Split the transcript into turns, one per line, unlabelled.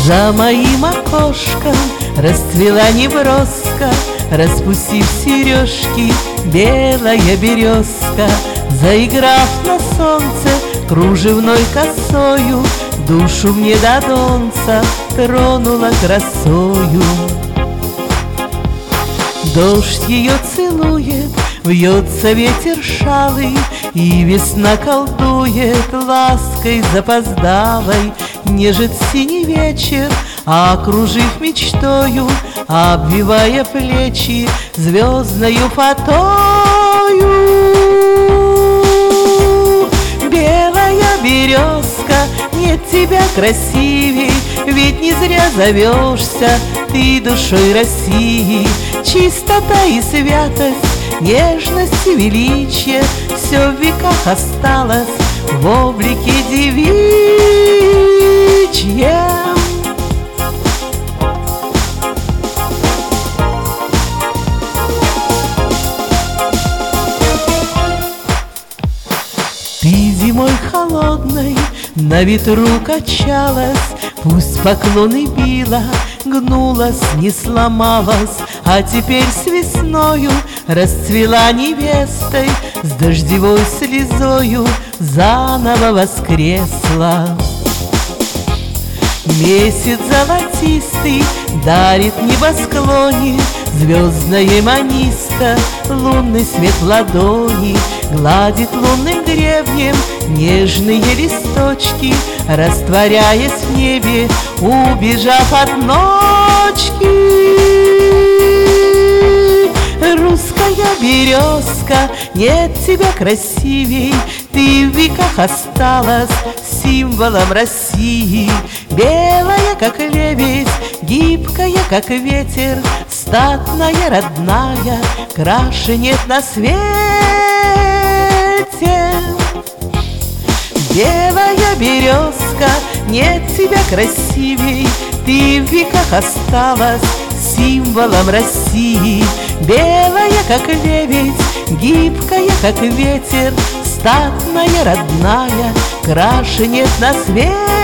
За моим окошком расцвела неброска, распустив сережки, белая березка. Заиграв на солнце кружевной косою, душу мне до донца тронула красою. Дождь ее целует, вьется ветер шалый, и весна колдует лаской запоздалой. Нежит синий вечер, окружив мечтою, обвивая плечи звездною фатою. Белая березка, нет тебя красивей, ведь не зря зовешься ты душой России. Чистота и святость, нежность и величие все в веках осталось в облике девичьем. Ты зимой холодной на ветру качалась, пусть поклоны била, гнулась, не сломалась, а теперь с весною расцвела невестой, с дождевой слезою заново воскресла. Месяц золотистый дарит небосклоне звездное манисто, лунный свет ладони гладит лунным гребнем нежные листочки, растворяясь в небе, убежав от ночки. Русская березка, нет тебя красивей, ты в веках осталась символом России. Белая, как лебедь, гибкая, как ветер, статная, родная, краше нет на свете. Белая березка, нет тебя красивей, ты в веках осталась символом России. Белая, как лебедь, гибкая, как ветер, статная, родная, краше нет на свете.